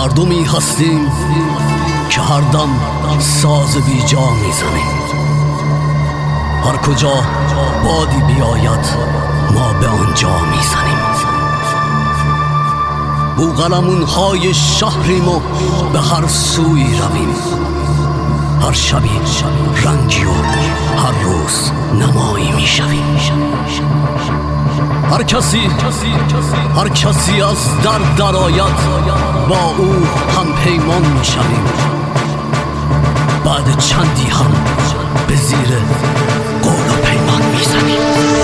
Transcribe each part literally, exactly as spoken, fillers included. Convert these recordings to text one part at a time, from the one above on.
مردمی هستیم که هر دم ساز بی جا میزنیم. هر کجا بادی بیاید ما به آنجا میزنیم. بوقلمون های شهریم و به هر سوی رویم. هر شبی رنگی و هر روز نمایی میشویم. هر کسی هر کسی از در درآید با او هم پیمان میشویم. بعد چندی هم به زیر قول و پیمان میزنیم.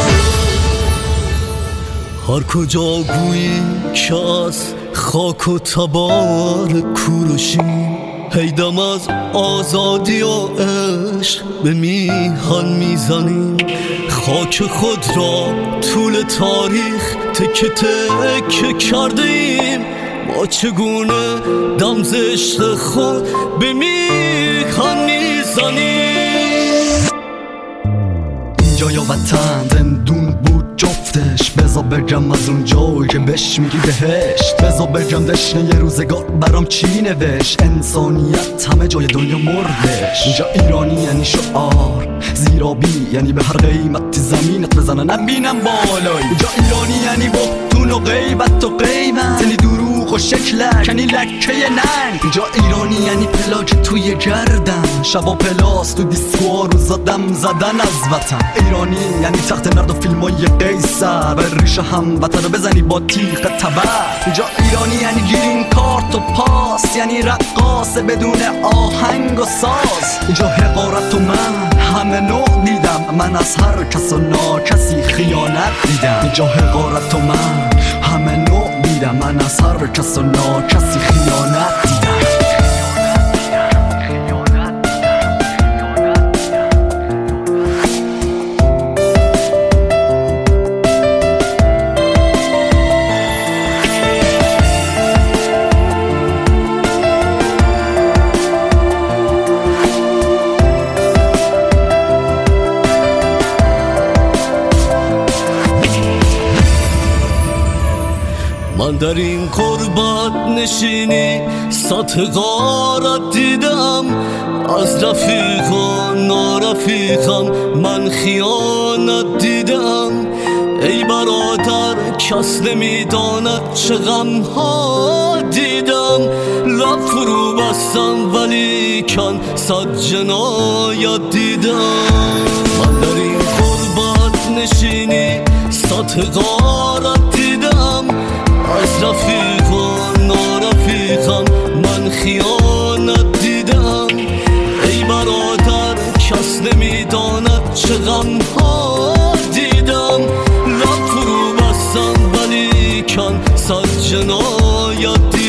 هر کجا گویی که از خاک و تبار کوروشیم، هیدم از آزادی و عشق به میهن میزنیم. خاک خود را طول تاریخ تکه تکه کرده ایم. ما چگونه دم ز عشق خود به میهن میزنیم. اینجا یا وطن زندون بود جفتش، بزا بگم از اون جایی که بهش میگی بهشت. بزا بگم دشنه یه روزگار برام چی نوشت. انسانیت همه جای دنیا مردش. اینجا ایرانی یعنی شعار، زیرابی یعنی به هر قیمت زمینت بزنن نبینم بالایی. اینجا ایرانی یعنی بختون و غیبت و قیمت، یعنی دروغ و شکلک یعنی لکه ننگ. اینجا ایرانی یعنی پلاک توی گردن، شبا پلاس تو دیسکو روزا دم زدن از وطن. ایرانی یعنی تخت نرد و فیلمای قیصر، به ریشه هم وطن رو بزنی با تیغ تبر. اینجا ایرانی یعنی گیرین کارت و پاس، یعنی رقاص بدون آهنگ و ساز. اینجا حقارت و من همه نوع دیدم، من از هر کس و ناکسی خیانت دیدم. اینجا حقارت و من همه نوع دیدم، من از هر کس و ناکسی خیانت دیدم. من در این غربت نشینی سطح غارت دیدم. از رفیق و نارفیقم من خیانت دیدم. ای برادر کس نمیداند چه غم ها دیدم. لب فرو بستم ولی کن صد جنایت دیدم. من در این غربت نشینی سطح غارت دیدم. از رفیق و نارفیقم من خیانت دیدم. ای برادر کس نمیداند چه غم ها دیدم. لب فرو بستم ولی کن صد جنایت دیدم.